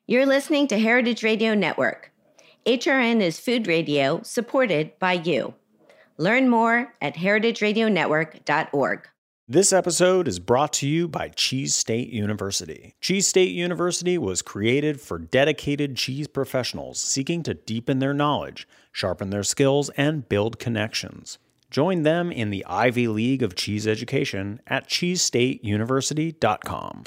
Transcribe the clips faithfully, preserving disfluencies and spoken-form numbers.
You're listening to Heritage Radio Network. H R N is food radio supported by you. Learn more at heritage radio network dot org. This episode is brought to you by Cheese State University. Cheese State University was created for dedicated cheese professionals seeking to deepen their knowledge, sharpen their skills, and build connections. Join them in the Ivy League of cheese education at cheese state university dot com.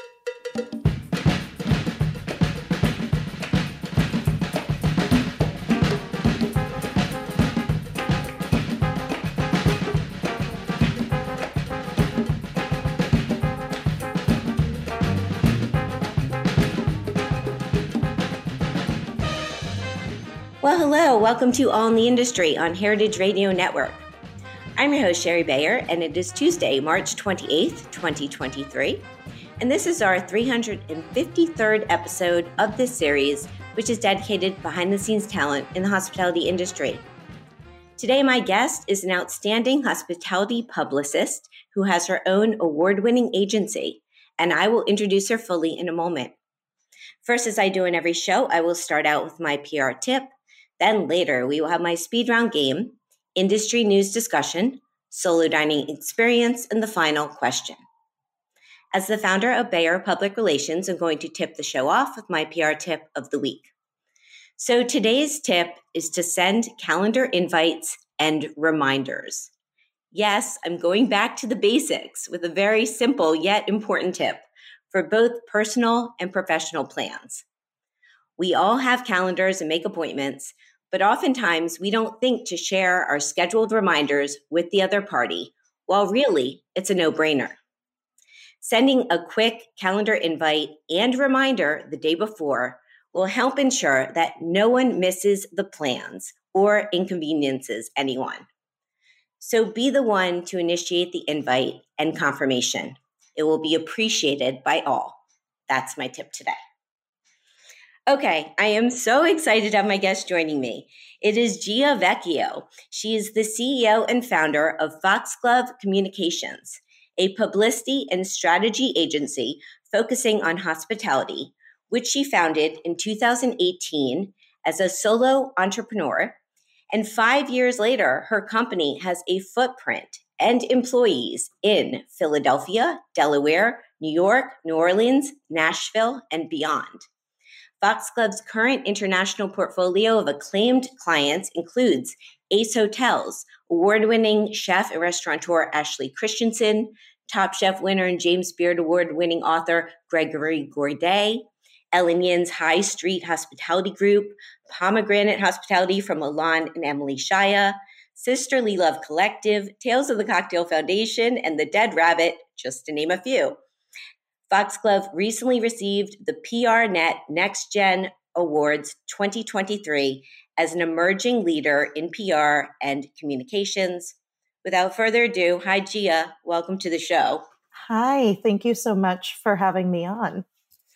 Well, hello. Welcome to All in the Industry on Heritage Radio Network. I'm your host, Sherry Bayer, and it is Tuesday, March twenty-eighth, twenty twenty-three. And this is our three hundred fifty-third episode of this series, which is dedicated behind-the-scenes talent in the hospitality industry. Today, my guest is an outstanding hospitality publicist who has her own award-winning agency, and I will introduce her fully in a moment. First, as I do in every show, I will start out with my P R tip. Then later, we will have my speed round game, industry news discussion, solo dining experience, and the final question. As the founder of Bayer Public Relations, I'm going to tip the show off with my P R tip of the week. So today's tip is to send calendar invites and reminders. Yes, I'm going back to the basics with a very simple yet important tip for both personal and professional plans. We all have calendars and make appointments, but oftentimes we don't think to share our scheduled reminders with the other party, while really it's a no-brainer. Sending a quick calendar invite and reminder the day before will help ensure that no one misses the plans or inconveniences anyone. So be the one to initiate the invite and confirmation. It will be appreciated by all. That's my tip today. Okay, I am so excited to have my guest joining me. It is Gia Vecchio. She is the C E O and founder of Foxglove Communications, a publicity and strategy agency focusing on hospitality, which she founded in two thousand eighteen as a solo entrepreneur. And five years later, her company has a footprint and employees in Philadelphia, Delaware, New York, New Orleans, Nashville, and beyond. Foxglove's current international portfolio of acclaimed clients includes Ace Hotels, award-winning chef and restaurateur Ashley Christensen, Top Chef winner and James Beard Award-winning author Gregory Gourdet, Ellen Yin's High Street Hospitality Group, Pomegranate Hospitality from Milan and Emily Shaya, Sisterly Love Collective, Tales of the Cocktail Foundation, and The Dead Rabbit, just to name a few. Foxglove recently received the P R Net Next Gen Awards twenty twenty-three as an emerging leader in P R and communications. Without further ado, hi Gia, welcome to the show. Hi, thank you so much for having me on.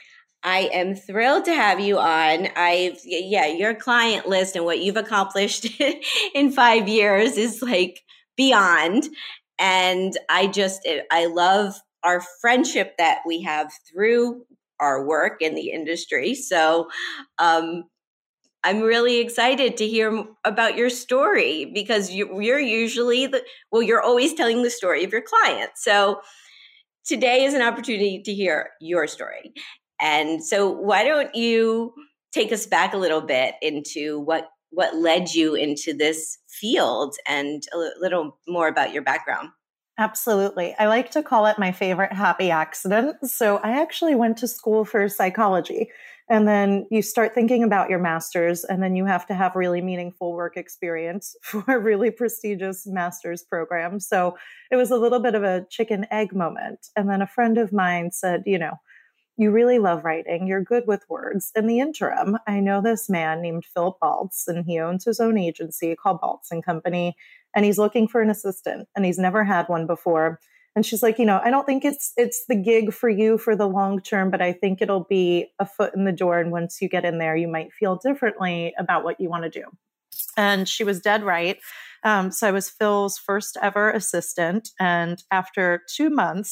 I am thrilled to have you on. I've, yeah, your client list and what you've accomplished in five years is like beyond. And I just, I love our friendship that we have through our work in the industry. So um, I'm really excited to hear about your story because you, you're usually, the, well, you're always telling the story of your client. So today is an opportunity to hear your story. And so why don't you take us back a little bit into what, what led you into this field and a little more about your background? Absolutely. I like to call it my favorite happy accident. So I actually went to school for psychology, and then you start thinking about your master's, and then you have to have really meaningful work experience for a really prestigious master's program. So it was a little bit of a chicken egg moment. And then a friend of mine said, you know, you really love writing. You're good with words. In the interim, I know this man named Phil Baltz, and he owns his own agency called Baltz and Company. And he's looking for an assistant, and he's never had one before. And she's like, you know, I don't think it's it's the gig for you for the long term, but I think it'll be a foot in the door. And once you get in there, you might feel differently about what you want to do. And she was dead right. Um, so I was Phil's first ever assistant. And after two months,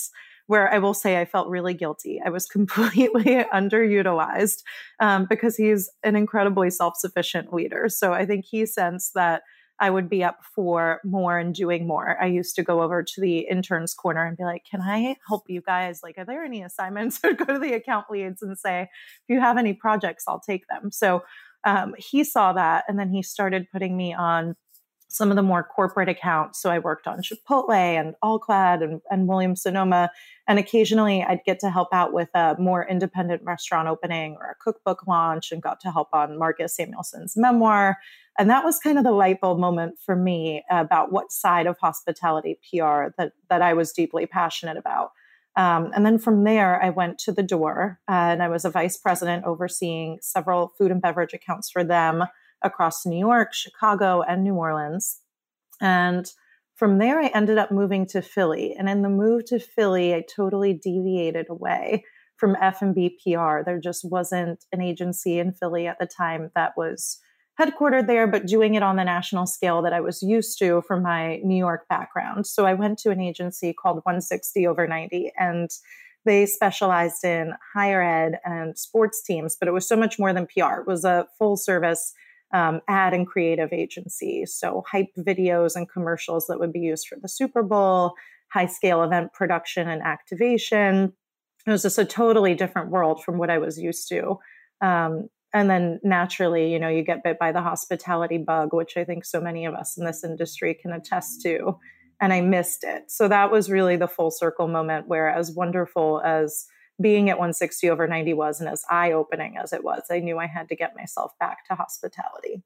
where I will say I felt really guilty. I was completely underutilized um, because he's an incredibly self-sufficient leader. So I think he sensed that I would be up for more and doing more. I used to go over to the interns corner and be like, can I help you guys? Like, are there any assignments? Or go to the account leads and say, if you have any projects, I'll take them. So um, he saw that. And then he started putting me on some of the more corporate accounts. So I worked on Chipotle and All-Clad and, and Williams Sonoma. And occasionally I'd get to help out with a more independent restaurant opening or a cookbook launch, and got to help on Marcus Samuelson's memoir. And that was kind of the light bulb moment for me about what side of hospitality P R that, that I was deeply passionate about. Um, and then from there, I went to The Door, uh, and I was a vice president overseeing several food and beverage accounts for them across New York, Chicago, and New Orleans. And from there, I ended up moving to Philly. And in the move to Philly, I totally deviated away from F and B P R. There just wasn't an agency in Philly at the time that was headquartered there, but doing it on the national scale that I was used to from my New York background. So I went to an agency called one sixty over ninety, and they specialized in higher ed and sports teams, but it was so much more than P R. It was a full service um, ad and creative agency. So hype videos and commercials that would be used for the Super Bowl, high scale event production and activation. It was just a totally different world from what I was used to. Um, And then naturally, you know, you get bit by the hospitality bug, which I think so many of us in this industry can attest to. And I missed it. So that was really the full circle moment where, as wonderful as being at one sixty over ninety was, and as eye-opening as it was, I knew I had to get myself back to hospitality.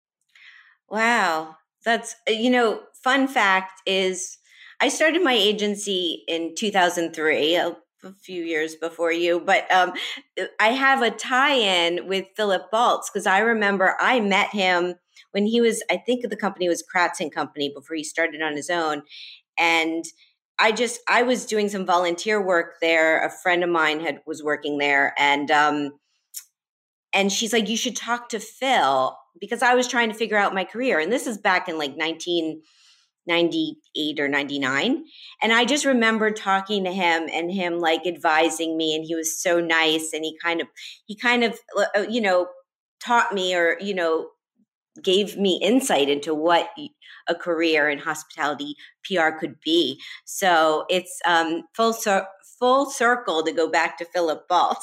Wow. That's, you know, fun fact is I started my agency in two thousand three. A a few years before you, but um, I have a tie-in with Philip Baltz because I remember I met him when he was, I think the company was Kratz and Company before he started on his own. And I just, I was doing some volunteer work there. A friend of mine had was working there, and um, and she's like, you should talk to Phil, because I was trying to figure out my career. And this is back in like nineteen ninety-eight or ninety-nine. And I just remember talking to him and him like advising me, and he was so nice. And he kind of, he kind of, you know, taught me, or, you know, gave me insight into what a career in hospitality P R could be. So it's um, full, cir- full circle to go back to Philip Baltz.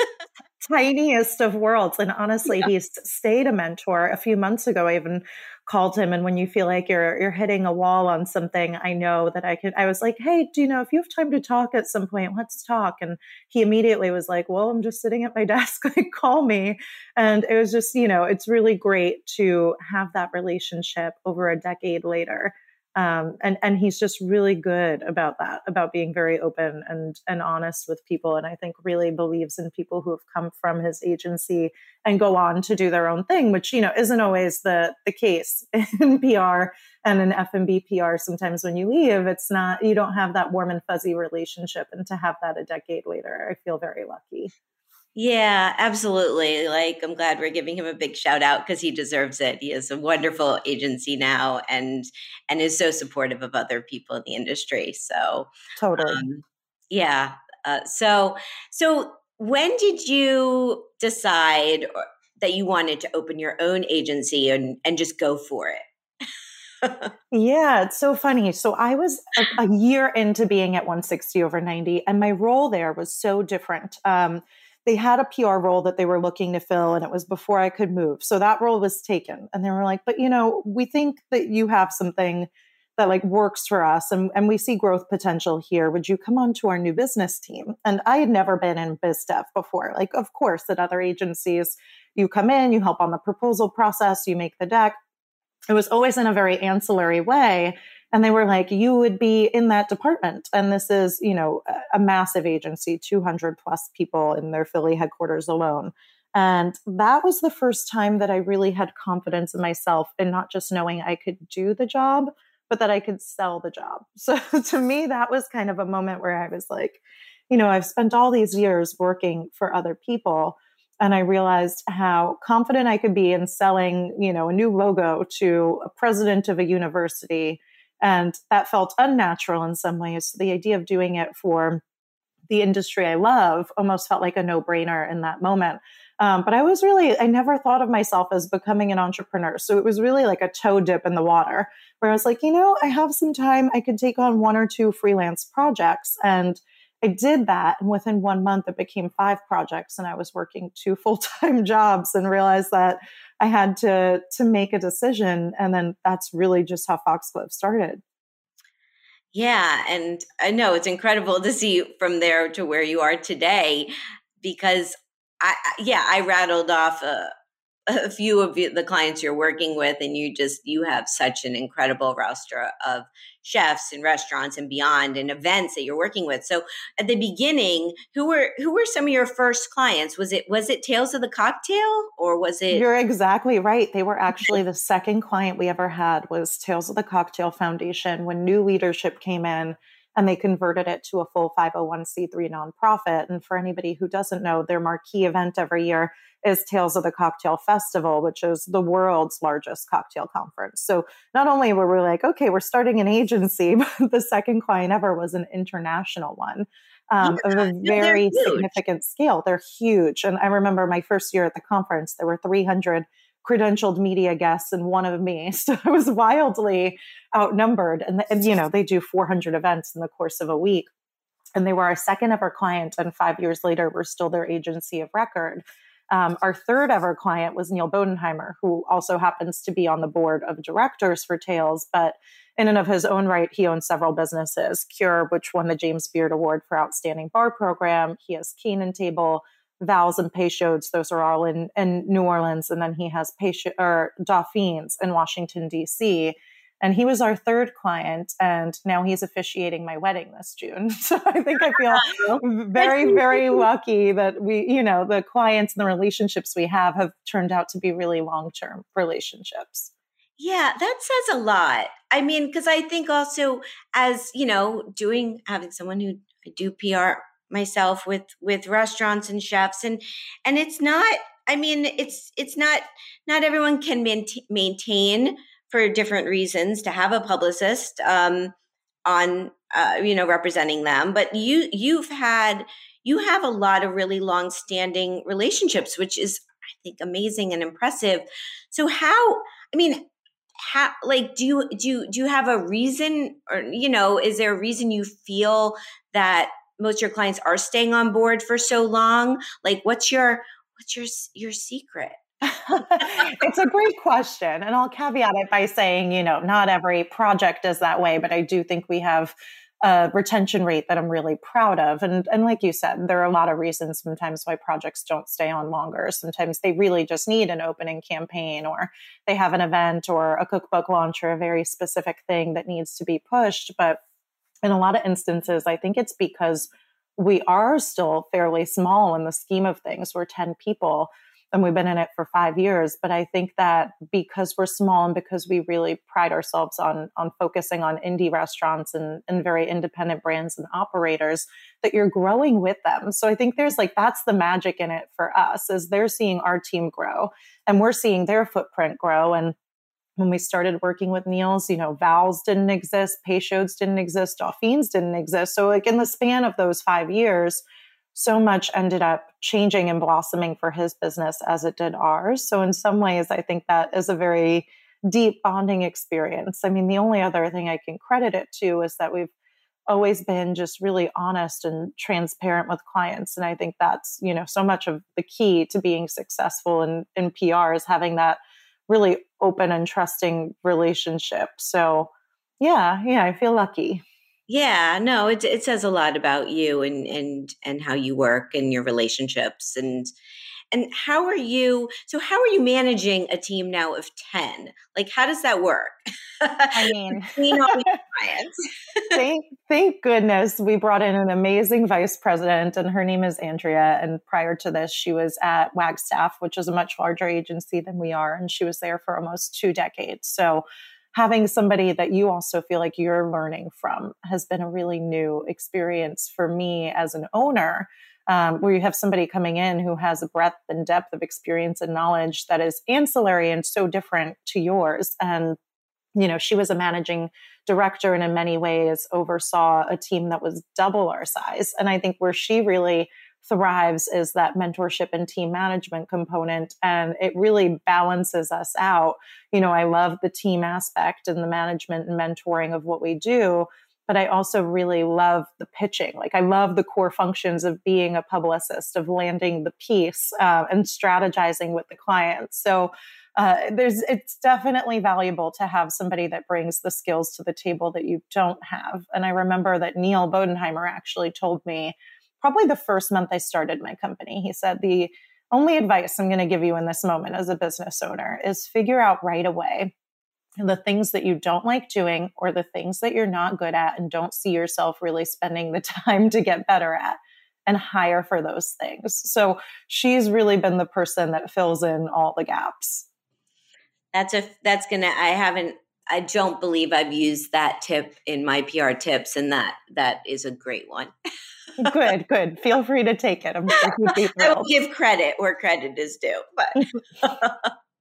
Tiniest of worlds. And honestly, yeah. He's stayed a mentor. A few months ago, I even called him. And when you feel like you're you're hitting a wall on something, I know that I could, I was like, hey, do you know, if you have time to talk at some point, let's talk. And he immediately was like, well, I'm just sitting at my desk, like, call me. And it was just, you know, it's really great to have that relationship over a decade later. Um, and, and he's just really good about that, about being very open and, and honest with people. And I think really believes in people who have come from his agency and go on to do their own thing, which, you know, isn't always the, the case in P R and in F and B P R. Sometimes when you leave, it's not, you don't have that warm and fuzzy relationship. And to have that a decade later, I feel very lucky. Yeah, absolutely. Like, I'm glad we're giving him a big shout out because he deserves it. He has a wonderful agency now, and and is so supportive of other people in the industry. So totally. Um, yeah. Uh, so so when did you decide that you wanted to open your own agency and and just go for it? Yeah, it's so funny. So I was a, a year into being at one sixty over ninety, and my role there was so different. Um, They had a P R role that they were looking to fill, and it was before I could move. So that role was taken. And they were like, but, you know, we think that you have something that like works for us, and, and we see growth potential here. Would you come on to our new business team? And I had never been in biz dev before. Like, of course, at other agencies, you come in, you help on the proposal process, you make the deck. It was always in a very ancillary way. And they were like, you would be in that department. And this is, you know, a massive agency, two hundred plus people in their Philly headquarters alone. And that was the first time that I really had confidence in myself, in not just knowing I could do the job, but that I could sell the job. So to me, that was kind of a moment where I was like, you know, I've spent all these years working for other people. And I realized how confident I could be in selling, you know, a new logo to a president of a university. And that felt unnatural in some ways. So the idea of doing it for the industry I love almost felt like a no-brainer in that moment. Um, but I was really, I never thought of myself as becoming an entrepreneur. So it was really like a toe dip in the water where I was like, you know, I have some time. I could take on one or two freelance projects. And I did that. And within one month, it became five projects. And I was working two full-time jobs and realized that I had to, to make a decision. And then that's really just how Foxglove started. Yeah. And I know it's incredible to see from there to where you are today, because I, yeah, I rattled off a, a few of the clients you're working with, and you just, you have such an incredible roster of chefs and restaurants and beyond and events that you're working with. So at the beginning, who were, who were some of your first clients? Was it, was it Tales of the Cocktail, or was it? You're exactly right. They were actually the second client we ever had was Tales of the Cocktail Foundation when new leadership came in and they converted it to a full five oh one c three nonprofit. And for anybody who doesn't know, their marquee event every year is Tales of the Cocktail Festival, which is the world's largest cocktail conference. So not only were we like, okay, we're starting an agency, but the second client ever was an international one um, yeah, of a very significant scale. They're huge. And I remember my first year at the conference, there were three hundred credentialed media guests and one of me. So I was wildly outnumbered. And, and, you know, they do four hundred events in the course of a week. And they were our second ever client. And five years later, we're still their agency of record. Um, our third ever client was Neil Bodenheimer, who also happens to be on the board of directors for Tales. But in and of his own right, he owns several businesses. Cure, which won the James Beard Award for Outstanding Bar Program. He has Cane and Table, Val's and Peychaud's. Those are all in, in New Orleans. And then he has Peychaud, or Dauphines in Washington, D C. And he was our third client. And now he's officiating my wedding this June. So I think I feel very, very lucky that we, you know, the clients and the relationships we have have turned out to be really long-term relationships. Yeah, that says a lot. I mean, because I think also as, you know, doing, having someone who I do P R myself with, with restaurants and chefs, and, and it's not, I mean, it's, it's not, not everyone can maintain, maintain for different reasons to have a publicist um, on, uh, you know, representing them. But you, you've had, you have a lot of really long-standing relationships, which is, I think, amazing and impressive. So how, I mean, how, like, do you, do you, do you have a reason, or, you know, is there a reason you feel that most of your clients are staying on board for so long? Like, what's your, what's your, your secret? It's a great question. And I'll caveat it by saying, you know, not every project is that way, but I do think we have a retention rate that I'm really proud of. And, and like you said, there are a lot of reasons sometimes why projects don't stay on longer. Sometimes they really just need an opening campaign, or they have an event or a cookbook launch or a very specific thing that needs to be pushed. But in a lot of instances, I think it's because we are still fairly small in the scheme of things. We're ten people. And we've been in it for five years. But I think that because we're small and because we really pride ourselves on, on focusing on indie restaurants and, and very independent brands and operators, that you're growing with them. So I think there's like, that's the magic in it for us, is they're seeing our team grow and we're seeing their footprint grow. And when we started working with Neil's, you know, Val's didn't exist, Peychaud's didn't exist, Dauphines didn't exist. So like in the span of those five years, so much ended up changing and blossoming for his business as it did ours. So in some ways, I think that is a very deep bonding experience. I mean, the only other thing I can credit it to is that we've always been just really honest and transparent with clients. And I think that's, you know, so much of the key to being successful in, in P R is having that really open and trusting relationship. So yeah, yeah, I feel lucky. Yeah, no, it it says a lot about you and and and how you work and your relationships, and and how are you, so how are you managing a team now of ten? Like, how does that work? I mean, all your clients. thank, thank goodness we brought in an amazing vice president, and her name is Andrea. And prior to this, she was at Wagstaff, which is a much larger agency than we are. And she was there for almost two decades. So having somebody that you also feel like you're learning from has been a really new experience for me as an owner, um, where you have somebody coming in who has a breadth and depth of experience and knowledge that is ancillary and so different to yours. And, you know, she was a managing director and in many ways oversaw a team that was double our size. And I think where she really thrives is that mentorship and team management component. And it really balances us out. You know, I love the team aspect and the management and mentoring of what we do, but I also really love the pitching. Like I love the core functions of being a publicist, of landing the piece uh, and strategizing with the client. So uh, there's, it's definitely valuable to have somebody that brings the skills to the table that you don't have. And I remember that Neil Bodenheimer actually told me, probably the first month I started my company, he said, the only advice I'm going to give you in this moment as a business owner is figure out right away the things that you don't like doing or the things that you're not good at and don't see yourself really spending the time to get better at, and hire for those things. So she's really been the person that fills in all the gaps. That's a, that's going to, I haven't, I don't believe I've used that tip in my P R tips, and that, that is a great one. Good, good. Feel free to take it. I'm sure you'd be thrilled. I will give credit where credit is due, but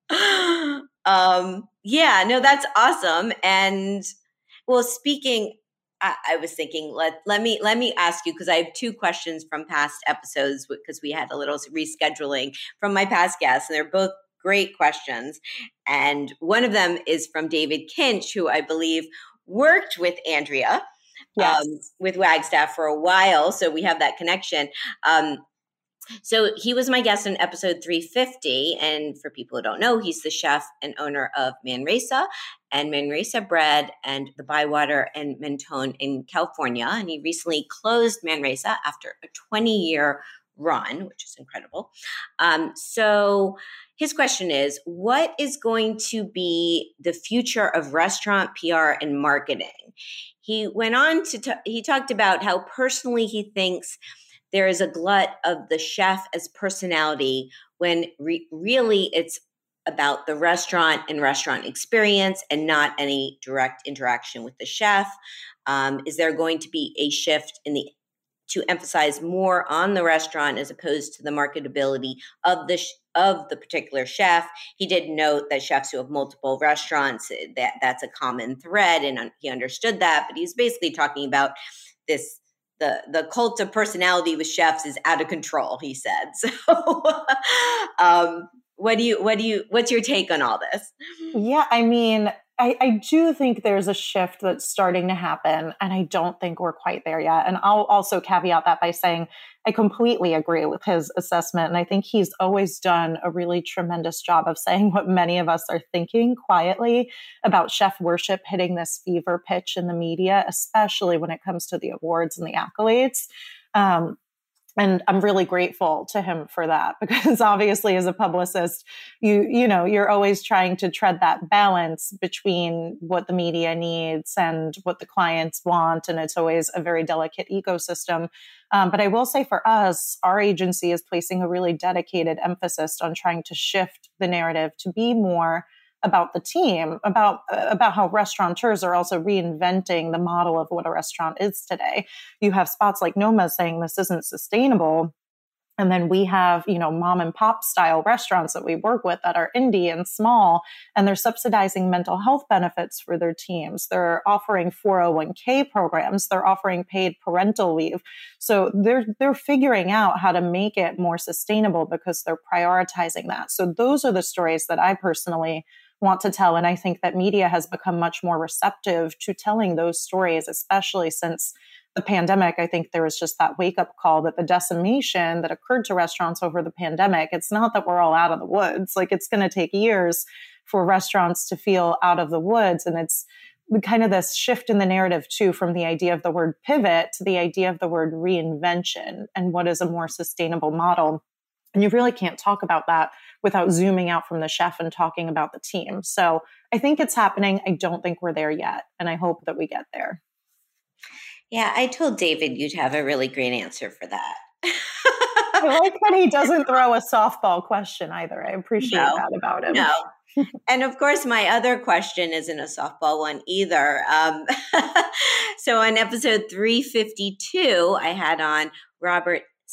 um, yeah, no, that's awesome. And well, speaking, I, I was thinking, let let me let me ask you, because I have two questions from past episodes, because we had a little rescheduling from my past guests, and they're both great questions. And one of them is from David Kinch, who I believe worked with Andrea. Yes. Um, with Wagstaff for a while. So we have that connection. Um, so he was my guest in episode three fifty. And for people who don't know, he's the chef and owner of Manresa and Manresa Bread and the Bywater and Mentone in California. And he recently closed Manresa after a twenty-year run, which is incredible. Um, so his question is, what is going to be the future of restaurant P R and marketing? He went on to, t- he talked about how personally he thinks there is a glut of the chef as personality, when re- really it's about the restaurant and restaurant experience and not any direct interaction with the chef. Um, is there going to be a shift in the to emphasize more on the restaurant as opposed to the marketability of the sh- of the particular chef? He did note that chefs who have multiple restaurants, that that's a common thread, and un- he understood that. But he's basically talking about this: the the cult of personality with chefs is out of control, he said. So, um, what do you what do you what's your take on all this? Yeah, I mean, I, I do think there's a shift that's starting to happen, and I don't think we're quite there yet. And I'll also caveat that by saying I completely agree with his assessment. And I think he's always done a really tremendous job of saying what many of us are thinking quietly about chef worship hitting this fever pitch in the media, especially when it comes to the awards and the accolades. Um, And I'm really grateful to him for that, because obviously as a publicist, you, you know, you're always trying to tread that balance between what the media needs and what the clients want. And it's always a very delicate ecosystem. Um, but I will say for us, our agency is placing a really dedicated emphasis on trying to shift the narrative to be more about the team, about uh, about how restaurateurs are also reinventing the model of what a restaurant is today. You have spots like Noma saying this isn't sustainable. And then we have, you know, mom and pop style restaurants that we work with that are indie and small, and they're subsidizing mental health benefits for their teams. They're offering four oh one k programs. They're offering paid parental leave. So they're, they're figuring out how to make it more sustainable because they're prioritizing that. So those are the stories that I personally want to tell. And I think that media has become much more receptive to telling those stories, especially since the pandemic. I think there was just that wake up call that the decimation that occurred to restaurants over the pandemic, it's not that we're all out of the woods. Like, it's going to take years for restaurants to feel out of the woods. And it's kind of this shift in the narrative too, from the idea of the word pivot to the idea of the word reinvention and what is a more sustainable model. And you really can't talk about that without zooming out from the chef and talking about the team. So I think it's happening. I don't think we're there yet. And I hope that we get there. Yeah, I told David you'd have a really great answer for that. I like that he doesn't throw a softball question either. I appreciate no, that about him. No. And of course, my other question isn't a softball one either. Um, so on episode three fifty-two, I had on Robert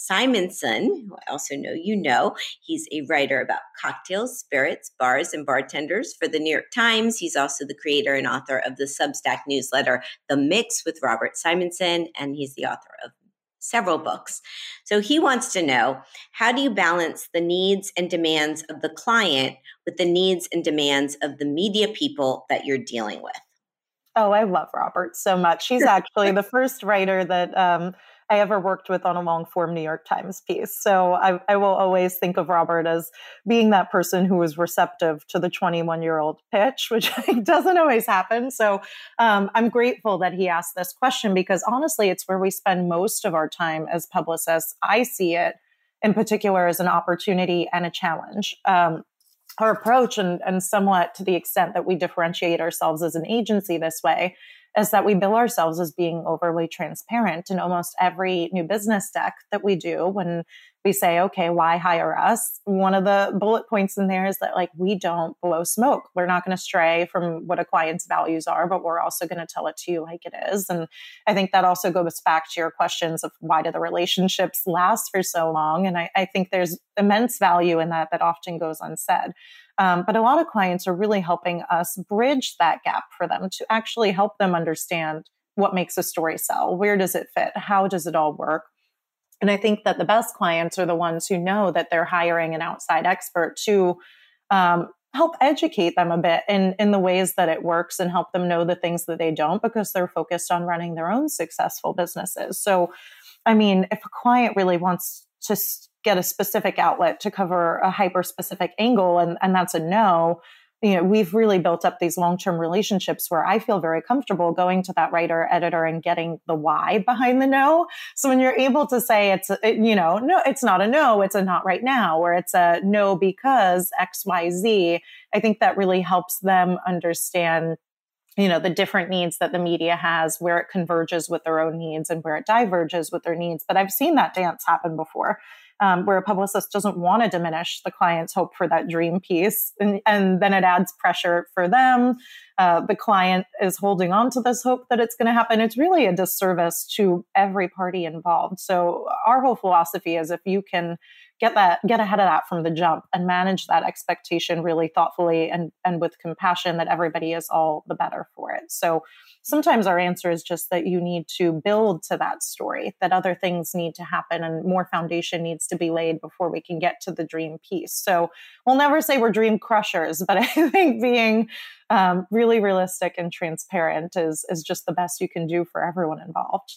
Simonson, who I also know you know. He's a writer about cocktails, spirits, bars, and bartenders for the New York Times. He's also the creator and author of the Substack newsletter, The Mix with Robert Simonson, and he's the author of several books. So he wants to know, how do you balance the needs and demands of the client with the needs and demands of the media people that you're dealing with? Oh, I love Robert so much. He's actually the first writer that um, I ever worked with on a long form New York Times piece. So I, I will always think of Robert as being that person who was receptive to the twenty-one year old pitch, which doesn't always happen. So um, I'm grateful that he asked this question, because honestly, it's where we spend most of our time as publicists. I see it in particular as an opportunity and a challenge. Um, Our approach, and, and somewhat to the extent that we differentiate ourselves as an agency this way, is that we bill ourselves as being overly transparent in almost every new business deck that we do. When we say, okay, why hire us? One of the bullet points in there is that, like, we don't blow smoke. We're not going to stray from what a client's values are, but we're also going to tell it to you like it is. And I think that also goes back to your questions of why do the relationships last for so long? And I, I think there's immense value in that that often goes unsaid. Um, but a lot of clients are really helping us bridge that gap for them to actually help them understand what makes a story sell. Where does it fit? How does it all work? And I think that the best clients are the ones who know that they're hiring an outside expert to um, help educate them a bit in, in the ways that it works, and help them know the things that they don't, because they're focused on running their own successful businesses. So, I mean, if a client really wants to get a specific outlet to cover a hyper specific angle, and, and that's a no, you know, we've really built up these long-term relationships where I feel very comfortable going to that writer, editor, and getting the why behind the no. So when you're able to say it's, a, you know, no, it's not a no, it's a not right now, or it's a no because X, Y, Z, I think that really helps them understand, you know, the different needs that the media has, where it converges with their own needs and where it diverges with their needs. But I've seen that dance happen before. Um, where a publicist doesn't want to diminish the client's hope for that dream piece. And, and then it adds pressure for them. Uh, the client is holding on to this hope that it's going to happen. It's really a disservice to every party involved. So our whole philosophy is, if you can get that, get ahead of that from the jump and manage that expectation really thoughtfully and, and with compassion, that everybody is all the better for it. So sometimes our answer is just that you need to build to that story, that other things need to happen and more foundation needs to be laid before we can get to the dream piece. So we'll never say we're dream crushers, but I think being um, really realistic and transparent is, is just the best you can do for everyone involved.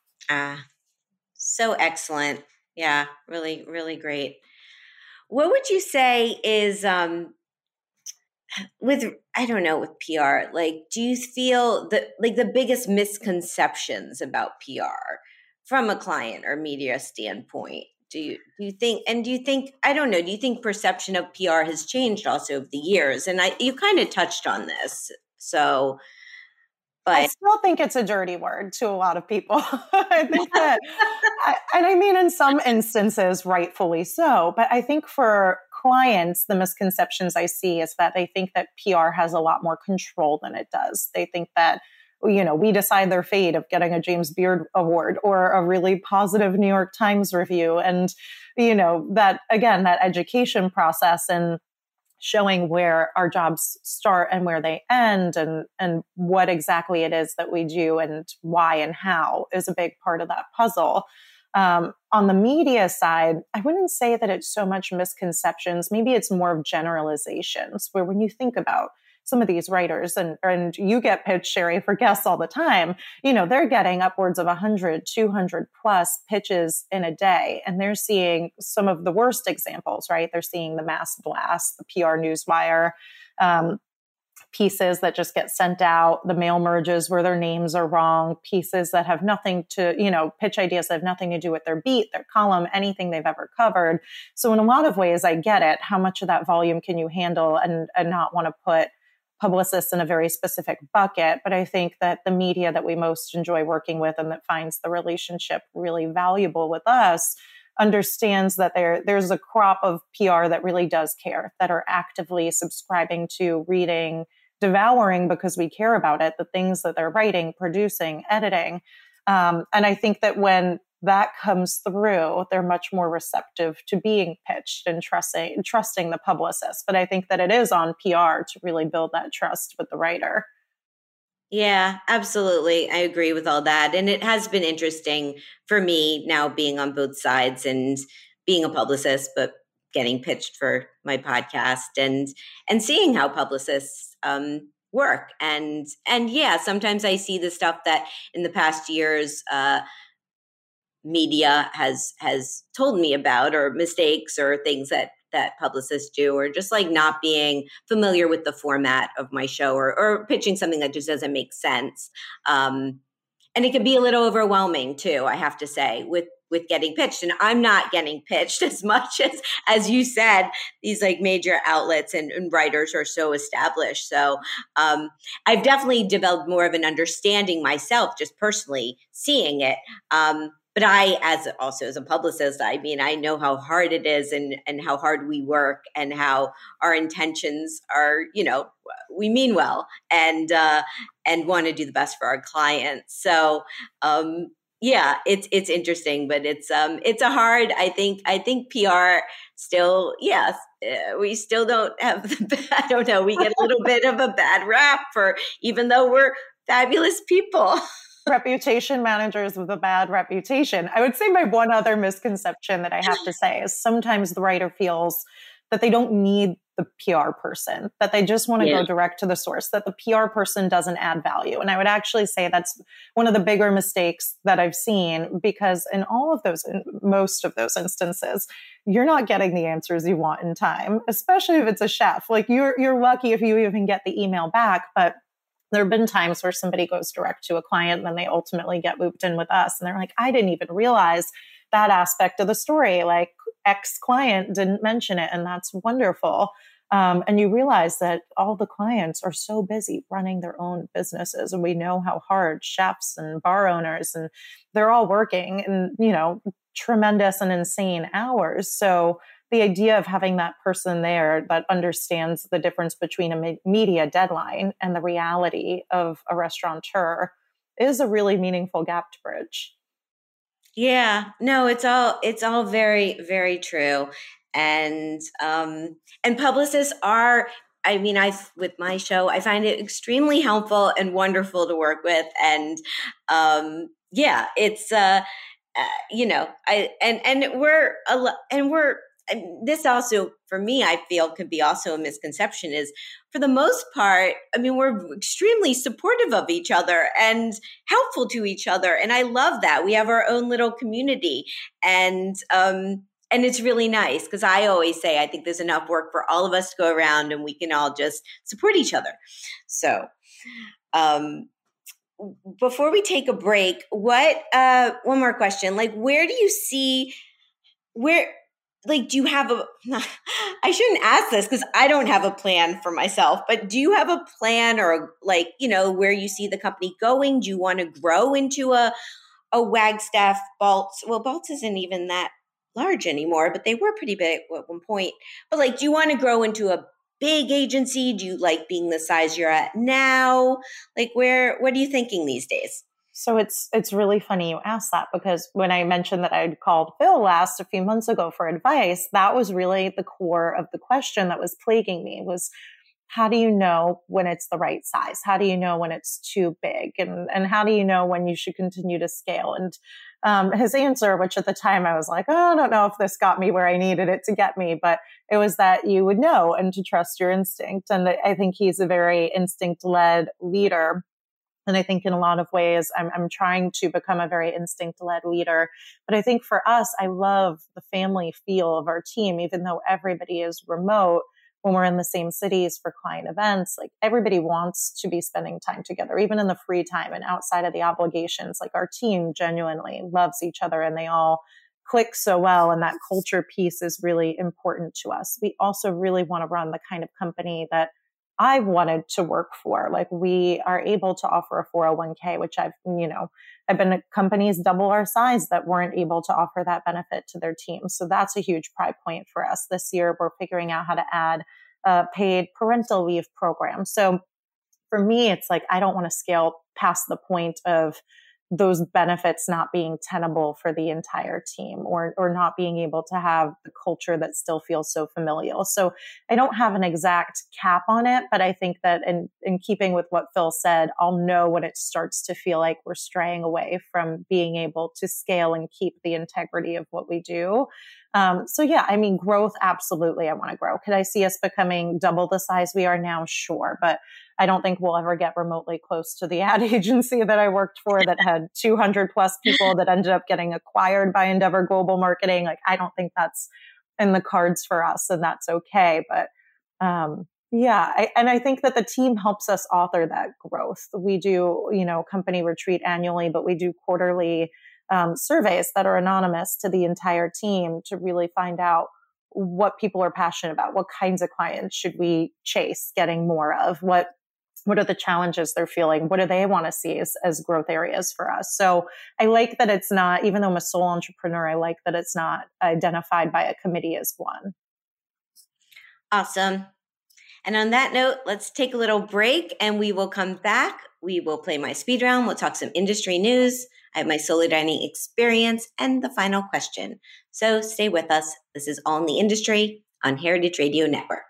Ah, so excellent. Yeah, really, really great. What would you say is, um, with, I don't know, with P R, like, do you feel that, like, the biggest misconceptions about P R from a client or media standpoint? Do you, do you think, and do you think, I don't know, do you think perception of P R has changed also over the years? And I, you kind of touched on this. So, but I still think it's a dirty word to a lot of people. I think that, I, and I mean, in some instances, rightfully so. But I think for clients, the misconceptions I see is that they think that P R has a lot more control than it does. They think that, you know, we decide their fate of getting a James Beard Award or a really positive New York Times review. And, you know, that, again, that education process and showing where our jobs start and where they end, and, and what exactly it is that we do and why and how is a big part of that puzzle. Um, on the media side, I wouldn't say that it's so much misconceptions. Maybe it's more of generalizations, where when you think about some of these writers, and, and you get pitched, Sherry, for guests all the time, you know, they're getting upwards of one hundred, two hundred plus pitches in a day. And they're seeing some of the worst examples, right? They're seeing the mass blast, the P R newswire, um, pieces that just get sent out, the mail merges where their names are wrong, pieces that have nothing to, you know, pitch ideas that have nothing to do with their beat, their column, anything they've ever covered. So in a lot of ways, I get it. How much of that volume can you handle and, and not want to put publicists in a very specific bucket? But I think that the media that we most enjoy working with and that finds the relationship really valuable with us understands that there there's a crop of P R that really does care, that are actively subscribing to, reading, devouring, because we care about it, the things that they're writing, producing, editing. Um, and I think that when that comes through, they're much more receptive to being pitched and trusting, trusting the publicist. But I think that it is on P R to really build that trust with the writer. Yeah, absolutely. I agree with all that. And it has been interesting for me now being on both sides and being a publicist, but getting pitched for my podcast and and seeing how publicists um, work. And and yeah, sometimes I see the stuff that in the past years uh, media has has told me about, or mistakes or things that that publicists do, or just like not being familiar with the format of my show, or, or pitching something that just doesn't make sense. Um, and it can be a little overwhelming too, I have to say, with with getting pitched. And I'm not getting pitched as much as, as you said, these like major outlets and, and writers are so established. So um, I've definitely developed more of an understanding myself, just personally seeing it. Um, But I, as also as a publicist, I mean, I know how hard it is and, and how hard we work and how our intentions are, you know, we mean well and uh, and want to do the best for our clients. So, um, yeah, it's it's interesting, but it's um it's a hard. I think I think P R still, yes, uh, we still don't have the. I don't know. We get a little bit of a bad rap for, even though we're fabulous people. Reputation managers with a bad reputation. I would say my one other misconception that I have to say is sometimes the writer feels that they don't need the P R person, that they just want to yeah. go direct to the source, that the P R person doesn't add value. And I would actually say that's one of the bigger mistakes that I've seen, because in all of those, in most of those instances, you're not getting the answers you want in time, especially if it's a chef. Like you're, you're lucky if you even get the email back, but there have been times where somebody goes direct to a client and then they ultimately get looped in with us. And they're like, I didn't even realize that aspect of the story. Like X client didn't mention it. And that's wonderful. Um, and you realize that all the clients are so busy running their own businesses. And we know how hard chefs and bar owners, and they're all working in, you know, tremendous and insane hours. So the idea of having that person there that understands the difference between a media deadline and the reality of a restaurateur is a really meaningful gap to bridge. Yeah, no, it's all, it's all very, very true. And, um, and publicists are, I mean, I, with my show, I find it extremely helpful and wonderful to work with. And, um, yeah, it's, uh, uh you know, I, and, and we're, and we're, and this also, for me, I feel could be also a misconception is, for the most part, I mean, we're extremely supportive of each other and helpful to each other. And I love that. We have our own little community. And, um, and it's really nice, because I always say, I think there's enough work for all of us to go around and we can all just support each other. So, um, before we take a break, what, uh, one more question, like, where do you see, where, like, do you have a, I shouldn't ask this because I don't have a plan for myself, but do you have a plan, or like, you know, where you see the company going? Do you want to grow into a, a Wagstaff Balts? Well, Balts isn't even that large anymore, but they were pretty big at one point. But like, do you want to grow into a big agency? Do you like being the size you're at now? Like, where, what are you thinking these days? So it's it's really funny you asked that, because when I mentioned that I'd called Phil last a few months ago for advice, that was really the core of the question that was plaguing me, was how do you know when it's the right size? How do you know when it's too big? And, and how do you know when you should continue to scale? And um, his answer, which at the time I was like, oh, I don't know if this got me where I needed it to get me, but it was that you would know and to trust your instinct. And I think he's a very instinct-led leader. And I think in a lot of ways, I'm, I'm trying to become a very instinct-led leader. But I think for us, I love the family feel of our team, even though everybody is remote. When we're in the same cities for client events, like everybody wants to be spending time together, even in the free time and outside of the obligations. Like our team genuinely loves each other and they all click so well. And that culture piece is really important to us. We also really want to run the kind of company that I wanted to work for. Like we are able to offer a four oh one k, which I've, you know, I've been at companies double our size that weren't able to offer that benefit to their teams. So that's a huge pride point for us. This year, we're figuring out how to add a paid parental leave program. So for me, it's like, I don't want to scale past the point of those benefits not being tenable for the entire team, or or not being able to have the culture that still feels so familial. So I don't have an exact cap on it, but I think that in, in keeping with what Phil said, I'll know when it starts to feel like we're straying away from being able to scale and keep the integrity of what we do. Um, so yeah, I mean, growth, absolutely. I want to grow. Could I see us becoming double the size we are now? Sure. But I don't think we'll ever get remotely close to the ad agency that I worked for that had two hundred plus people that ended up getting acquired by Endeavor Global Marketing. Like, I don't think that's in the cards for us, and that's okay. But, um, yeah. I, and I think that the team helps us author that growth. We do, you know, company retreat annually, but we do quarterly um, surveys that are anonymous to the entire team to really find out what people are passionate about. What kinds of clients should we chase getting more of? What What are the challenges they're feeling? What do they want to see as, as growth areas for us? So I like that it's not, even though I'm a sole entrepreneur, I like that it's not identified by a committee as one. Awesome. And on that note, let's take a little break and we will come back. We will play my speed round. We'll talk some industry news. I have my solo dining experience and the final question. So stay with us. This is All in the Industry on Heritage Radio Network.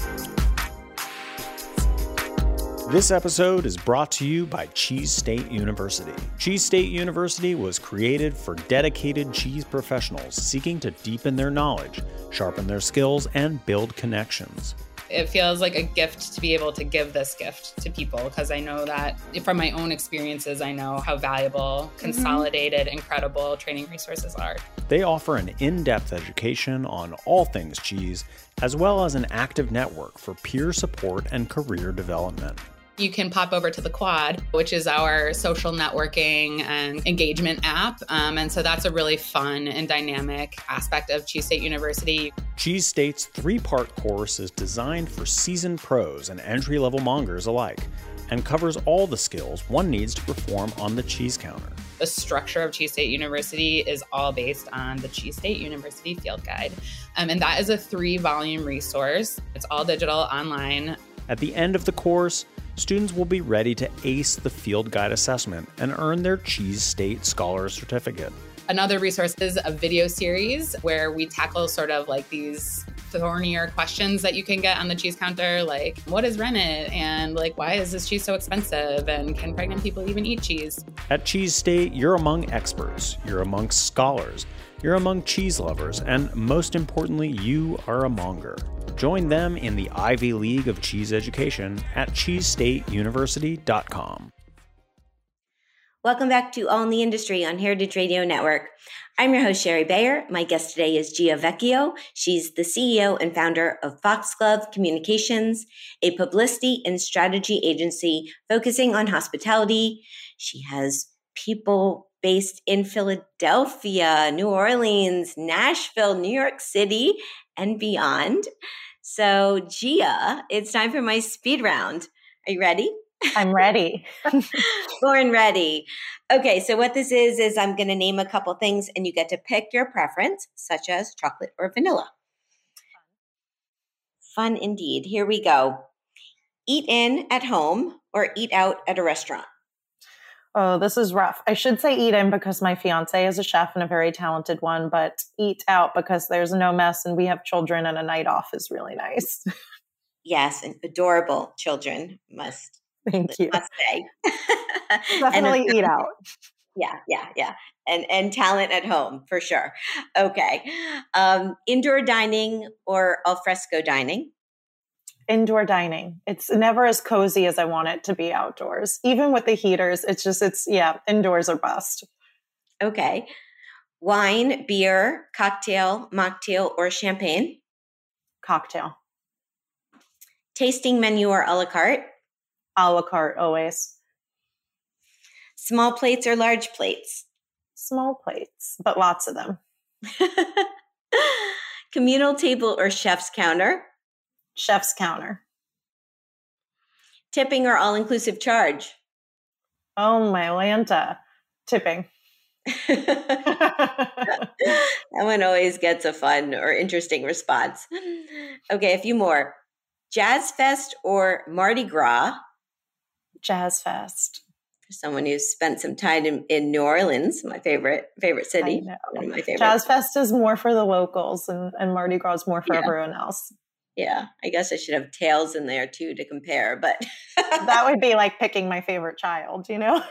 This episode is brought to you by Cheese State University. Cheese State University was created for dedicated cheese professionals seeking to deepen their knowledge, sharpen their skills, and build connections. It feels like a gift to be able to give this gift to people, because I know that from my own experiences, I know how valuable, consolidated, mm-hmm. incredible training resources are. They offer an in-depth education on all things cheese, as well as an active network for peer support and career development. You can pop over to the Quad, which is our social networking and engagement app. Um, and so that's a really fun and dynamic aspect of Cheese State University. Cheese State's three-part course is designed for seasoned pros and entry-level mongers alike, and covers all the skills one needs to perform on the cheese counter. The structure of Cheese State University is all based on the Cheese State University Field Guide. Um, and that is a three-volume resource. It's all digital, online. At the end of the course, students will be ready to ace the Field Guide assessment and earn their Cheese State Scholar Certificate. Another resource is a video series where we tackle sort of like these thornier questions that you can get on the cheese counter, like what is rennet, and like why is this cheese so expensive, and can pregnant people even eat cheese? At Cheese State, you're among experts, you're amongst scholars, you're among cheese lovers, and most importantly, you are a monger. Join them in the Ivy League of cheese education at cheese state university dot com. Welcome back to All in the Industry on Heritage Radio Network. I'm your host, Sherry Bayer. My guest today is Gia Vecchio. She's the C E O and founder of Foxglove Communications, a publicity and strategy agency focusing on hospitality. She has people based in Philadelphia, New Orleans, Nashville, New York City, and beyond. So, Gia, it's time for my speed round. Are you ready? I'm ready. Born ready. Okay, so what this is, is I'm going to name a couple things and you get to pick your preference, such as chocolate or vanilla. Fun indeed. Here we go. Eat in at home or eat out at a restaurant? Oh, this is rough. I should say eat in because my fiance is a chef and a very talented one, but eat out because there's no mess and we have children and a night off is really nice. Yes, and adorable children must. Thank you. Must say. Definitely eat out. Yeah, yeah, yeah. And and talent at home for sure. Okay. Um, indoor dining or al fresco dining? Indoor dining. It's never as cozy as I want it to be outdoors. Even with the heaters, it's just, it's, yeah, indoors are best. Okay. Wine, beer, cocktail, mocktail, or champagne? Cocktail. Tasting menu or a la carte? A la carte, always. Small plates or large plates? Small plates, but lots of them. Communal table or chef's counter? Chef's counter. Tipping or all-inclusive charge? Oh, my Lanta. Tipping. That one always gets a fun or interesting response. Okay, a few more. Jazz Fest or Mardi Gras? Jazz Fest. For someone who's spent some time in, in New Orleans, my favorite favorite city. I know. One of my favorites. Jazz Fest is more for the locals, and, and Mardi Gras is more for Yeah. everyone else. Yeah, I guess I should have Tales in there too to compare, but that would be like picking my favorite child, you know?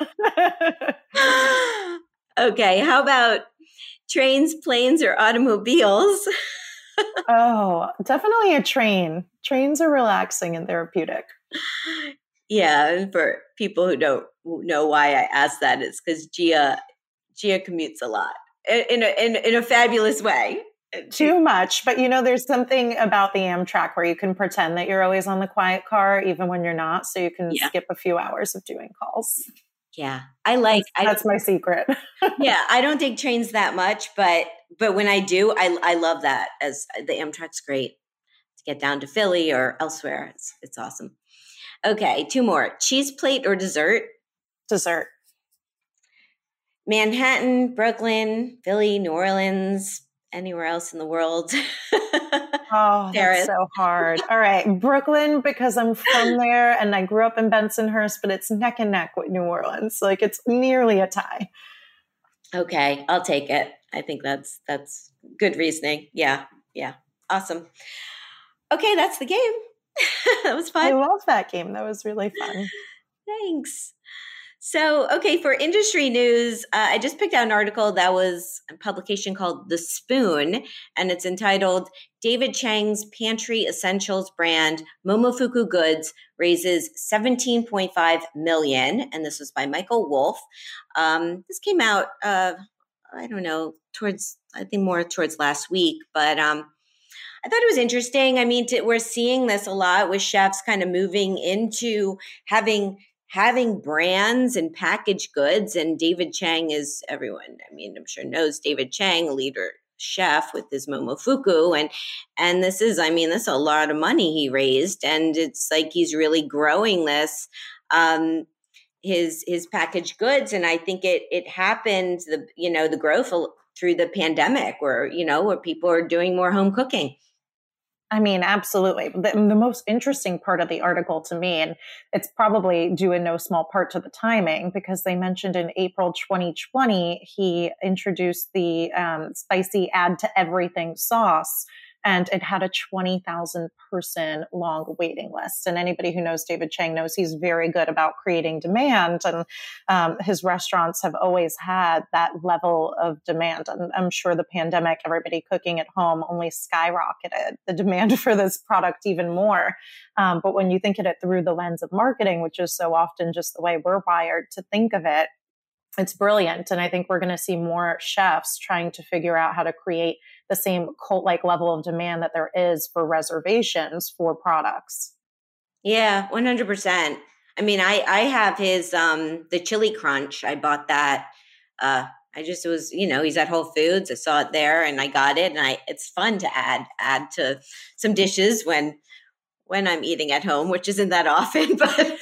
Okay, how about trains, planes, or automobiles? Oh, definitely a train. Trains are relaxing and therapeutic. Yeah, and for people who don't know why I asked that, it's because Gia Gia commutes a lot in a in, in a fabulous way. Too much, but you know, there's something about the Amtrak where you can pretend that you're always on the quiet car, even when you're not, so you can yeah. skip a few hours of doing calls. Yeah, I like that's, that's I, my secret. Yeah, I don't take trains that much, but but when I do, I I love that. As the Amtrak's great to get down to Philly or elsewhere. It's it's awesome. Okay, two more: cheese plate or dessert? Dessert. Manhattan, Brooklyn, Philly, New Orleans. Anywhere else in the world. Oh, that's so hard. All right. Brooklyn, because I'm from there and I grew up in Bensonhurst, but it's neck and neck with New Orleans. Like it's nearly a tie. Okay. I'll take it. I think that's, that's good reasoning. Yeah. Yeah. Awesome. Okay. That's the game. That was fun. I love that game. That was really fun. Thanks. So, okay, for industry news, uh, I just picked out an article that was a publication called The Spoon, and it's entitled David Chang's Pantry Essentials brand Momofuku Goods raises seventeen point five million dollars, and this was by Michael Wolf. Um, this came out, uh, I don't know, towards, I think more towards last week, but um, I thought it was interesting. I mean, to, we're seeing this a lot with chefs kind of moving into having having brands and packaged goods. And David Chang is, everyone, I mean, I'm sure knows David Chang, leader chef with his Momofuku. And, and this is, I mean, this is a lot of money he raised. And it's like, he's really growing this, um, his, his packaged goods. And I think it, it happened, the, you know, the growth through the pandemic where, you know, where people are doing more home cooking. I mean, absolutely. The, the most interesting part of the article to me, and it's probably due in no small part to the timing, because they mentioned in April twenty twenty, he introduced the um, spicy add to everything sauce, and it had a twenty thousand person long waiting list. And anybody who knows David Chang knows he's very good about creating demand. And um, his restaurants have always had that level of demand. And I'm sure the pandemic, everybody cooking at home, only skyrocketed the demand for this product even more. Um, but when you think of it through the lens of marketing, which is so often just the way we're wired to think of it, it's brilliant. And I think we're going to see more chefs trying to figure out how to create the same cult-like level of demand that there is for reservations for products. Yeah, one hundred percent. I mean, I, I have his, um, the chili crunch. I bought that. Uh, I just was, you know, he's at Whole Foods. I saw it there and I got it. And I, it's fun to add, add to some dishes when, when I'm eating at home, which isn't that often, but,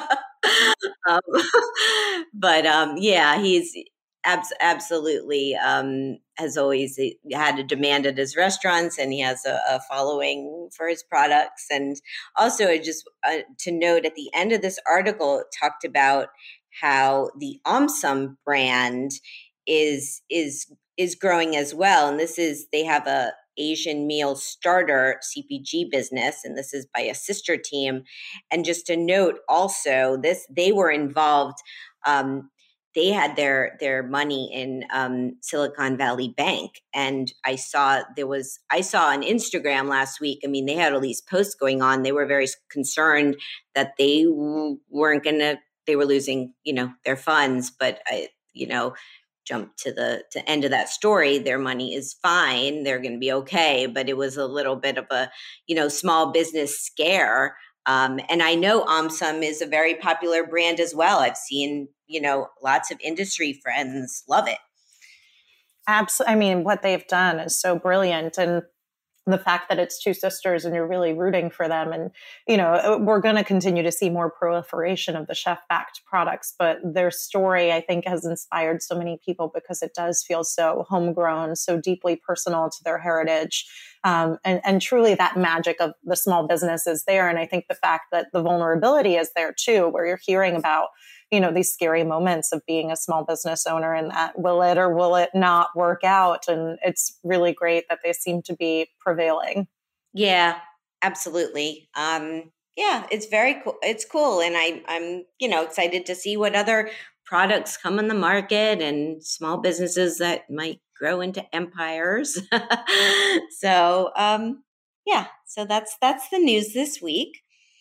um, but, um, yeah, he's abs- absolutely, um, has always had a demand at his restaurants, and he has a, a following for his products. And also, I just uh, to note at the end of this article, it talked about how the Omsum brand is is is growing as well. And this is, they have a Asian meal starter C P G business, and this is by a sister team. And just to note also, this they were involved. Um, They had their their money in um, Silicon Valley Bank, and I saw there was I saw on Instagram last week. I mean, they had all these posts going on. They were very concerned that they w- weren't going to. They were losing, you know, their funds. But I, you know, jump to the to end of that story. Their money is fine. They're going to be okay. But it was a little bit of a, you know, small business scare. Um, and I know Omsum is a very popular brand as well. I've seen, you know, lots of industry friends love it. Absolutely. I mean, what they've done is so brilliant. And the fact that it's two sisters and you're really rooting for them. And, you know, we're going to continue to see more proliferation of the chef-backed products. But their story, I think, has inspired so many people because it does feel so homegrown, so deeply personal to their heritage. Um, and, and truly that magic of the small business is there. And I think the fact that the vulnerability is there too, where you're hearing about, you know, these scary moments of being a small business owner, and that will it or will it not work out? And it's really great that they seem to be prevailing. Yeah, absolutely. Um, yeah, it's very cool. It's cool. And I, I'm, you know, excited to see what other products come on the market and small businesses that might grow into empires. so, um, yeah, so that's, that's the news this week.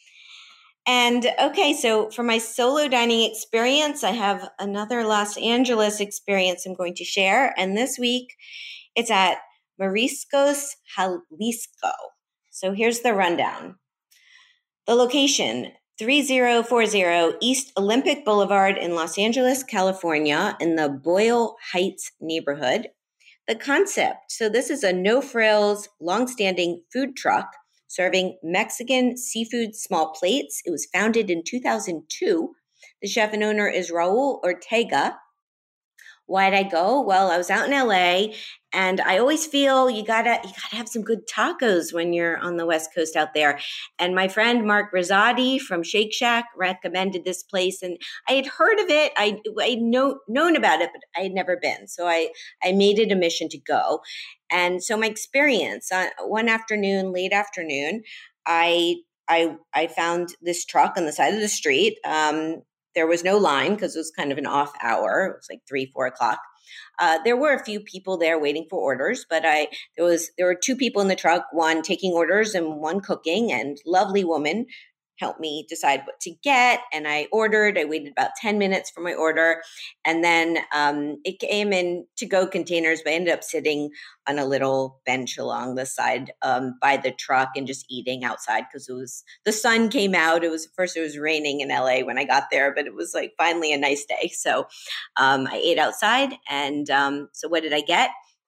And okay, so for my solo dining experience, I have another Los Angeles experience I'm going to share. And this week it's at Mariscos Jalisco. So here's the rundown. The location, thirty forty East Olympic Boulevard in Los Angeles, California, in the Boyle Heights neighborhood. The concept, so this is a no-frills, long-standing food truck serving Mexican seafood small plates. It was founded in two thousand two. The chef and owner is Raul Ortega. Why'd I go? Well, I was out in L A, and I always feel you gotta you gotta have some good tacos when you're on the West Coast out there. And my friend Mark Rosati from Shake Shack recommended this place, and I had heard of it. I I know known about it, but I had never been. So I I made it a mission to go. And so my experience on one afternoon, late afternoon, I I I found this truck on the side of the street. Um, There was no line because it was kind of an off hour. It was like three, four o'clock. Uh, there were a few people there waiting for orders, but I there was there were two people in the truck, one taking orders and one cooking, and lovely woman helped me decide what to get. And I ordered. I waited about ten minutes for my order, and then um, it came in to-go containers. But I ended up sitting on a little bench along the side um, by the truck and just eating outside because it was the sun came out. It was first it was raining in L A when I got there, but it was like finally a nice day. So um, I ate outside, and um, so what did I get?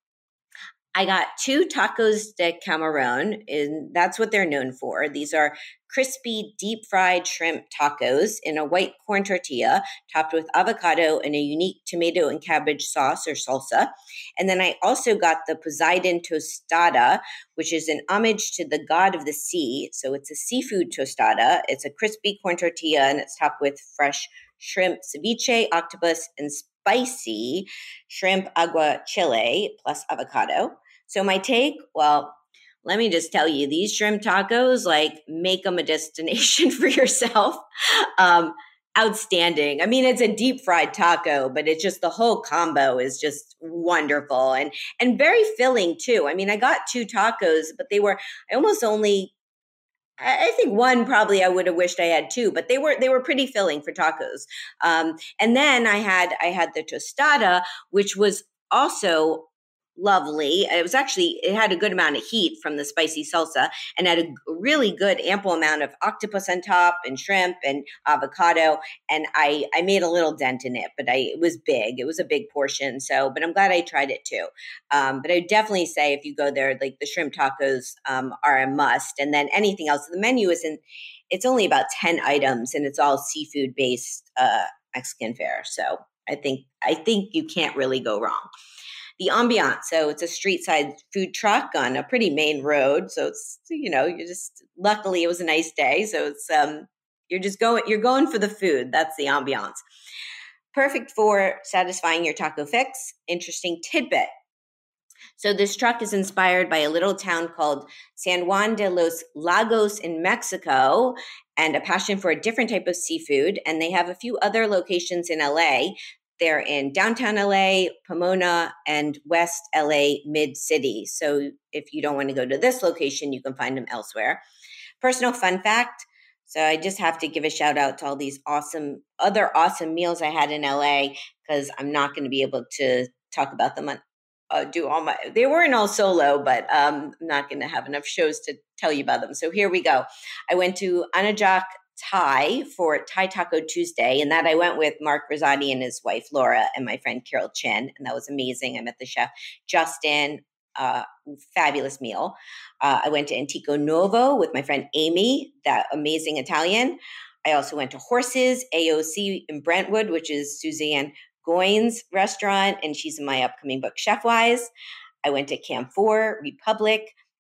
I got two tacos de camarón, and that's what they're known for. These are crispy, deep-fried shrimp tacos in a white corn tortilla topped with avocado and a unique tomato and cabbage sauce or salsa. And then I also got the Poseidon tostada, which is an homage to the god of the sea. So it's a seafood tostada. It's a crispy corn tortilla, and it's topped with fresh shrimp ceviche, octopus, and spicy shrimp aguachile plus avocado. So my take, well, let me just tell you, these shrimp tacos, like, make them a destination for yourself. Um, outstanding. I mean, it's a deep fried taco, but it's just the whole combo is just wonderful and and very filling too. I mean, I got two tacos, but they were I almost only I think one probably I would have wished I had two, but they were they were pretty filling for tacos. Um, and then I had I had the tostada, which was also lovely. It was actually, it had a good amount of heat from the spicy salsa and had a really good ample amount of octopus on top and shrimp and avocado. And I, I made a little dent in it, but I, it was big. It was a big portion. So, but I'm glad I tried it too. Um, but I would definitely say if you go there, like the shrimp tacos um, are a must. And then anything else, the menu isn't, it's only about ten items and it's all seafood based uh, Mexican fare. So I think, I think you can't really go wrong. The ambiance, so it's a street side food truck on a pretty main road. So it's, you know, you just, luckily it was a nice day. So it's, um, you're just going, you're going for the food. That's the ambiance. Perfect for satisfying your taco fix. Interesting tidbit. So this truck is inspired by a little town called San Juan de los Lagos in Mexico and a passion for a different type of seafood. And they have a few other locations in L A. They're in downtown L A, Pomona, and West L A Mid-City. So if you don't want to go to this location, you can find them elsewhere. Personal fun fact. So I just have to give a shout out to all these awesome, other awesome meals I had in L A because I'm not going to be able to talk about them on, uh, do all my, they weren't all solo, but um, I'm not going to have enough shows to tell you about them. So here we go. I went to Anajak Thai for Thai Taco Tuesday, and that I went with Mark Rosati and his wife Laura and my friend Carol Chin, and that was amazing. I met the chef Justin, uh, fabulous meal. Uh, I went to Antico Nuovo with my friend Amy, that amazing Italian. I also went to Horses, A O C in Brentwood, which is Suzanne Goins' restaurant, and she's in my upcoming book Chef Wise. I went to Camp four, Republic,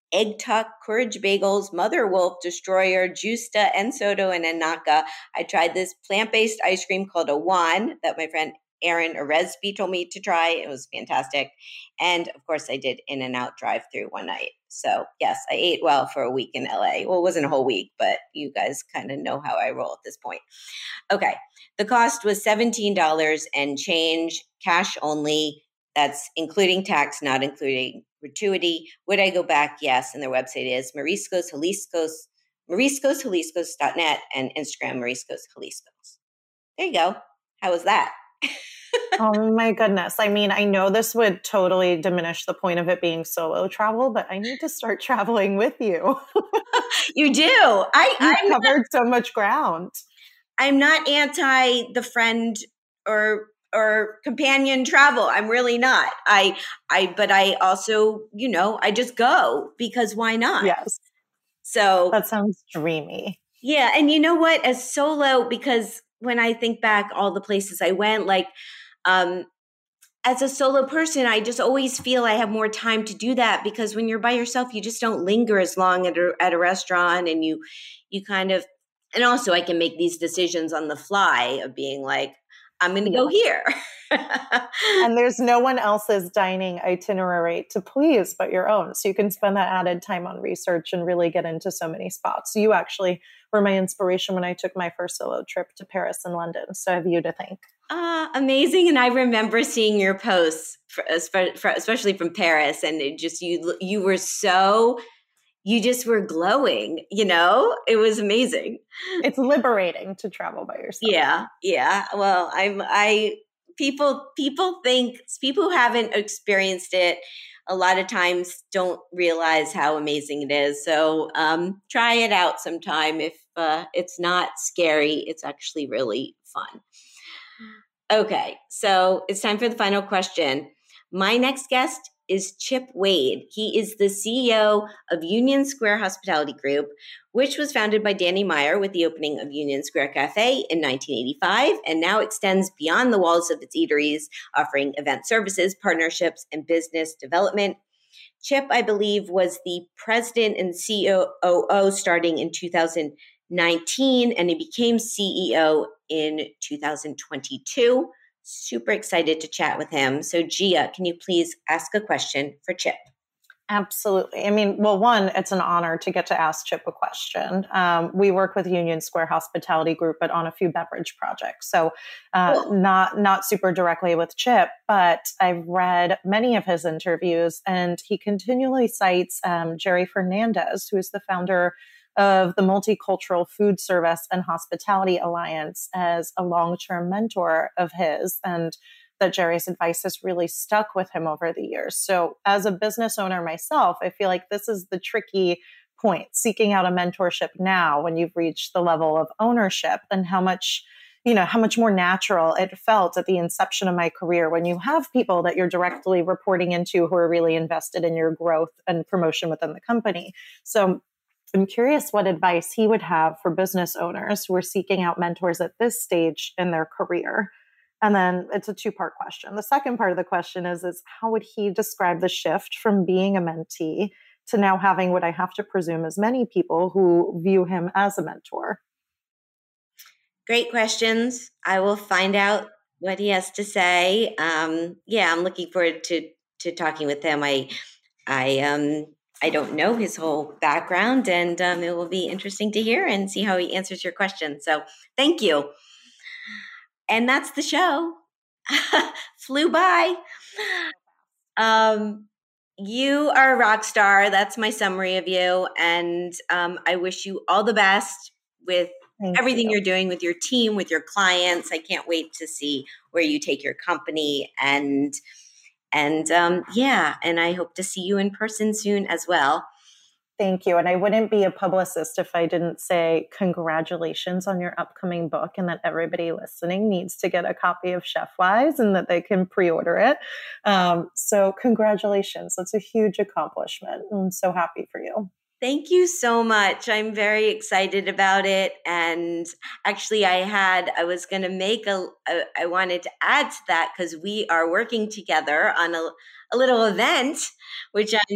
Egg Tuck, Courage Bagels, Mother Wolf, Destroyer, Justa, Ensoto, and Anaka. I tried this plant-based ice cream called Awan that my friend Aaron Oresby told me to try. It was fantastic. And of course, I did In-N-Out drive-through one night. So yes, I ate well for a week in L A. Well, it wasn't a whole week, but you guys kind of know how I roll at this point. Okay. The cost was seventeen dollars and change, cash only. That's including tax, not including gratuity. Would I go back? Yes. And their website is Mariscos Jaliscos, Mariscos Jaliscos dot net and Instagram Mariscos Jaliscos. There you go. How was that? Oh my goodness. I mean, I know this would totally diminish the point of it being solo travel, but I need to start traveling with you. You do. I You've covered not, so much ground. I'm not anti the friend or or companion travel. I'm really not. I I but I also, you know, I just go because why not? Yes. So that sounds dreamy. Yeah. And you know what? As solo, because when I think back all the places I went, like um, as a solo person, I just always feel I have more time to do that because when you're by yourself, you just don't linger as long at a, at a restaurant and you, you kind of, and also I can make these decisions on the fly of being like, I'm going to yeah. go here. And there's no one else's dining itinerary to please but your own. So you can spend that added time on research and really get into so many spots. So you actually were my inspiration when I took my first solo trip to Paris and London. So I have you to thank. Ah, uh, amazing. And I remember seeing your posts, for, for, especially from Paris. And it just, you, you were so, you just were glowing, you know, it was amazing. It's liberating to travel by yourself. Yeah. Yeah. Well, I'm, I, people, people think, people who haven't experienced it a lot of times don't realize how amazing it is. So um, try it out sometime. If uh, it's not scary, it's actually really fun. Okay, so it's time for the final question. My next guest is Chip Wade. He is the C E O of Union Square Hospitality Group, which was founded by Danny Meyer with the opening of Union Square Cafe in nineteen eighty-five and now extends beyond the walls of its eateries, offering event services, partnerships, and business development. Chip, I believe, was the president and C O O starting in two thousand nineteen, and he became C E O in two thousand twenty-two. Super excited to chat with him. So Gia, can you please ask a question for Chip? Absolutely. I mean, well, one, it's an honor to get to ask Chip a question. Um, we work with Union Square Hospitality Group, but on a few beverage projects. So uh, cool. not not super directly with Chip, but I've read many of his interviews, and he continually cites um, Jerry Fernandez, who is the founder of the Multicultural Food Service and Hospitality Alliance, as a long-term mentor of his, and that Jerry's advice has really stuck with him over the years. So as a business owner myself, I feel like this is the tricky point, seeking out a mentorship now when you've reached the level of ownership, and how much, you know, how much more natural it felt at the inception of my career when you have people that you're directly reporting into who are really invested in your growth and promotion within the company. So I'm curious what advice he would have for business owners who are seeking out mentors at this stage in their career. And then it's a two-part question. The second part of the question is, is how would he describe the shift from being a mentee to now having what I have to presume is many people who view him as a mentor? Great questions. I will find out what he has to say. Um, yeah, I'm looking forward to to talking with him. I I um I don't know his whole background, and um, it will be interesting to hear and see how he answers your question. So thank you. And that's the show. Flew by. Um, you are a rock star. That's my summary of you. And um, I wish you all the best with Thank everything you. You're doing with your team, with your clients. I can't wait to see where you take your company. And And um, yeah, and I hope to see you in person soon as well. Thank you. And I wouldn't be a publicist if I didn't say congratulations on your upcoming book, and that everybody listening needs to get a copy of Chef Wise and that they can pre-order it. Um, so congratulations. That's a huge accomplishment. I'm so happy for you. Thank you so much. I'm very excited about it. And actually, I had, I was going to make a, a, I wanted to add to that because we are working together on a, a little event, which I'm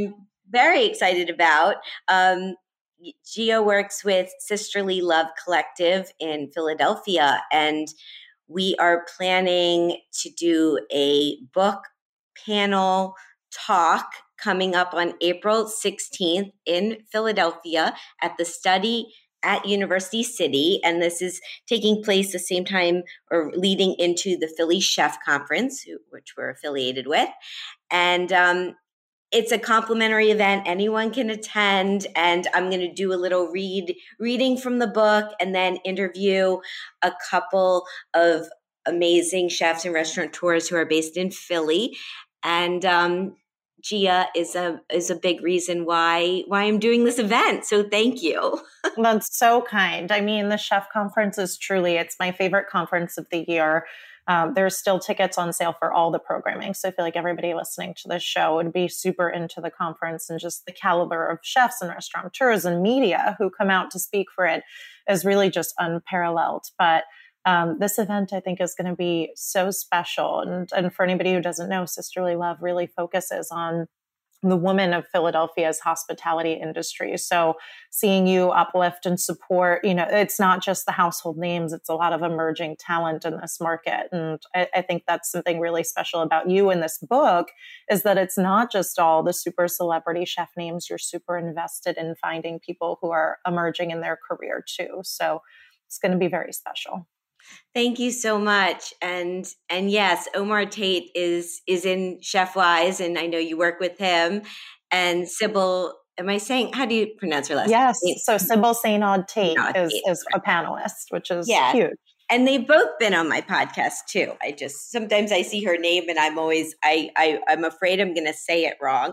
very excited about. Um, Gia works with Sisterly Love Collective in Philadelphia, and we are planning to do a book panel talk coming up on April sixteenth in Philadelphia at the Study at University City. And this is taking place the same time or leading into the Philly Chef Conference, which we're affiliated with. And um, it's a complimentary event. Anyone can attend. And I'm going to do a little read reading from the book and then interview a couple of amazing chefs and restaurateurs who are based in Philly. And um, Gia is a is a big reason why why I'm doing this event. So thank you. That's so kind. I mean, the Chef Conference is truly, it's my favorite conference of the year. Um, there's still tickets on sale for all the programming. So I feel like everybody listening to this show would be super into the conference, and just the caliber of chefs and restaurateurs and media who come out to speak for it is really just unparalleled. But Um, this event, I think, is going to be so special. And, and for anybody who doesn't know, Sisterly Love really focuses on the women of Philadelphia's hospitality industry. So seeing you uplift and support, you know, it's not just the household names, it's a lot of emerging talent in this market. And I, I think that's something really special about you in this book, is that it's not just all the super celebrity chef names. You're super invested in finding people who are emerging in their career too. So it's going to be very special. Thank you so much. And and yes, Omar Tate is is in Chef Wise, and I know you work with him. And Sybil, am I saying, how do you pronounce her last yes. name? Yes. So Sybil Saint-Aud Tate Saint-Aud is, Tate, is a panelist, which is yeah. huge. And they've both been on my podcast too. I just, sometimes I see her name and I'm always, I, I, I'm afraid I'm going to say it wrong.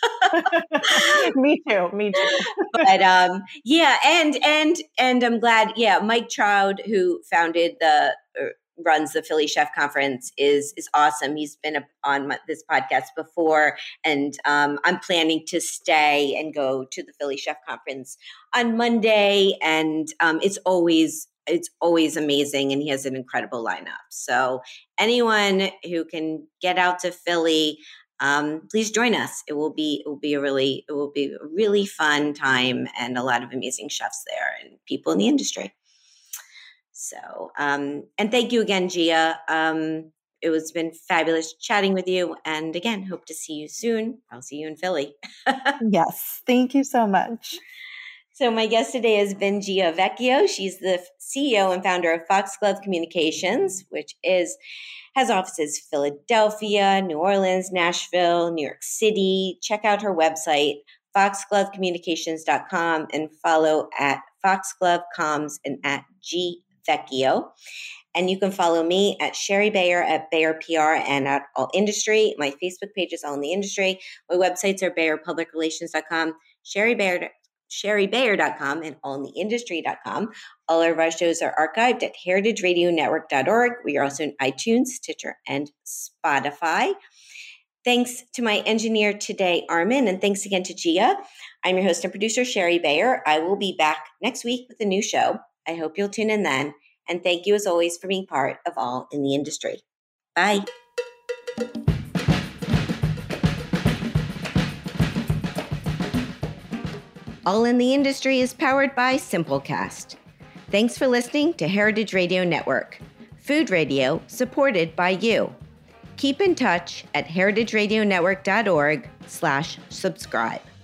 Me too. Me too. But um, yeah. And, and, and I'm glad, yeah, Mike Trout, who founded the, uh, runs the Philly Chef Conference, is, is awesome. He's been a, on my, this podcast before, and um, I'm planning to stay and go to the Philly Chef Conference on Monday. And um, it's always, It's always amazing, and he has an incredible lineup. So anyone who can get out to Philly, um, please join us. It will be it will be a really it will be a really fun time, and a lot of amazing chefs there and people in the industry. So um, and thank you again, Gia. Um, it was been fabulous chatting with you, and again, hope to see you soon. I'll see you in Philly. Yes, thank you so much. So my guest today has been Gia Vecchio. She's the C E O and founder of Foxglove Communications, which is has offices Philadelphia, New Orleans, Nashville, New York City. Check out her website, foxglove communications dot com, and follow at Foxglove Comms and at G Vecchio. And you can follow me at Sherry Bayer at Bayer P R and at All Industry. My Facebook page is All in the Industry. My websites are bayer public relations dot com, Sherry Bayer sherry bayer dot com, and all in the industry dot com. All of our shows are archived at heritage radio network dot org. We are also in iTunes, Stitcher, and Spotify. Thanks to my engineer today, Armin, and thanks again to Gia. I'm your host and producer, Sherry Bayer. I will be back next week with a new show. I hope you'll tune in then. And thank you, as always, for being part of All in the Industry. Bye. All in the Industry is powered by Simplecast. Thanks for listening to Heritage Radio Network, food radio supported by you. Keep in touch at heritage radio network dot org slash subscribe.